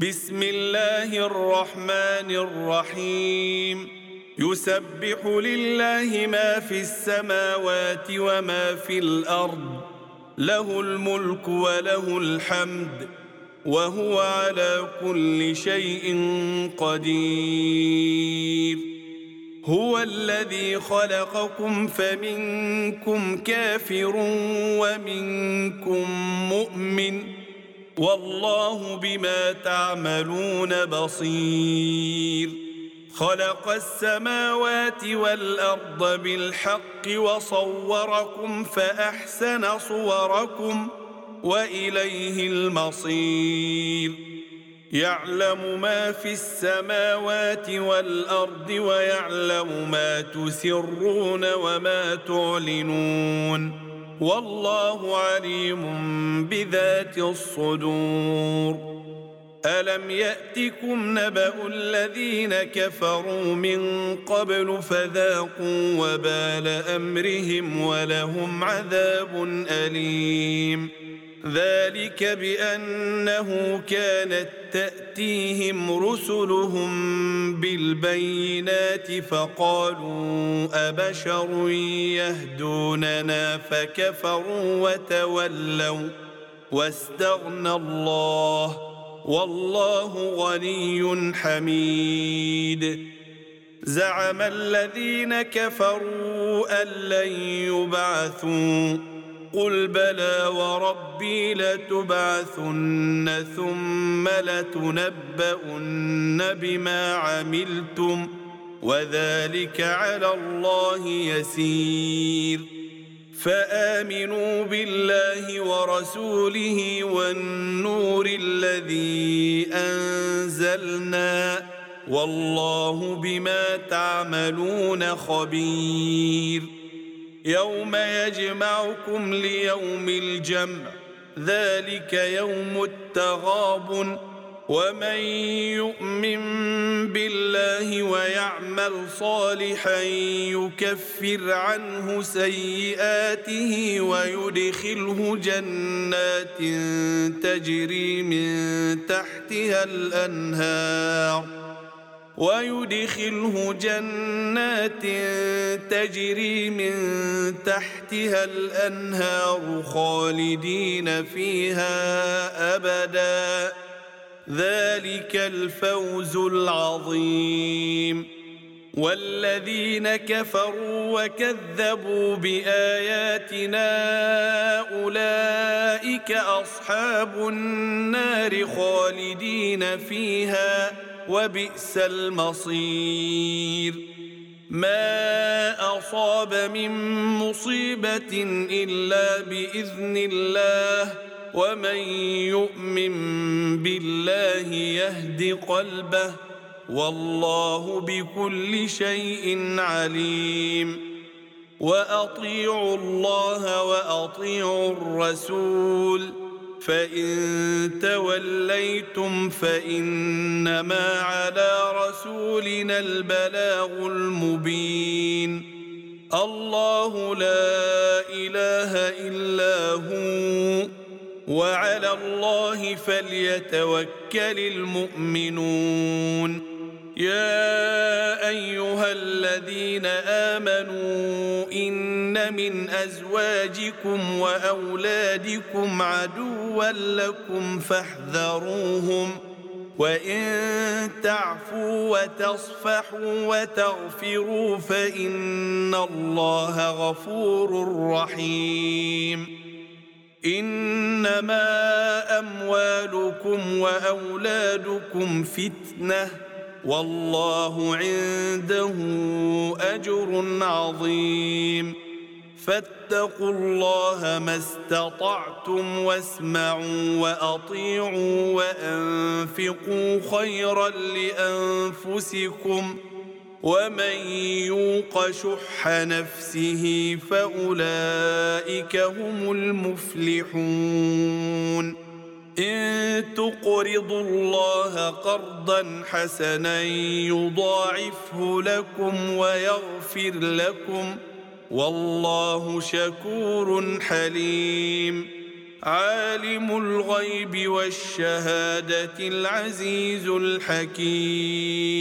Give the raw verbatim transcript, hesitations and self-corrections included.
بسم الله الرحمن الرحيم يسبح لله ما في السماوات وما في الأرض له الملك وله الحمد وهو على كل شيء قدير هو الذي خلقكم فمنكم كافر ومنكم مؤمن والله بما تعملون بصير خلق السماوات والأرض بالحق وصوركم فأحسن صوركم وإليه المصير يعلم ما في السماوات والأرض ويعلم ما تسرون وما تعلنون والله عليم بذات الصدور ألم يأتكم نبأ الذين كفروا من قبل فذاقوا وبال أمرهم ولهم عذاب أليم ذلك بأنه كانت تأتيهم رسلهم بالبينات فقالوا أبشر يهدوننا فكفروا وتولوا واستغنى الله والله غني حميد زعم الذين كفروا أن لن يبعثوا قل بلى وربي لتبعثن ثم لتنبؤن بما عملتم وذلك على الله يسير فآمنوا بالله ورسوله والنور الذي أنزلنا والله بما تعملون خبير يوم يجمعكم ليوم الجمع ذلك يوم التغابن ومن يؤمن بالله ويعمل صالحا يكفر عنه سيئاته ويدخله جنات تجري من تحتها الأنهار ويدخله جنات تجري من تحتها الأنهار خالدين فيها أبدا ذلك الفوز العظيم والذين كفروا وكذبوا بآياتنا أولئك أصحاب النار خالدين فيها وبئس المصير ما أصاب من مصيبة إلا بإذن الله ومن يؤمن بالله يهد قلبه والله بكل شيء عليم وأطيعوا الله وأطيعوا الرسول فإن توليتم فإنما على رسولنا البلاغ المبين الله لا إله إلا هو وعلى الله فليتوكل المؤمنون يا أيها الذين آمنوا إن من أزواجكم وأولادكم عدوا لكم فاحذروهم وإن تعفوا وتصفحوا وتغفروا فإن الله غفور رحيم إنما أموالكم وأولادكم فتنة والله عنده أجر عظيم فاتقوا الله ما استطعتم واسمعوا وأطيعوا وأنفقوا خيرا لأنفسكم ومن يوق شح نفسه فأولئك هم المفلحون إن تقرضوا الله قرضا حسنا يضاعفه لكم ويغفر لكم والله شكور حليم عالم الغيب والشهادة العزيز الحكيم.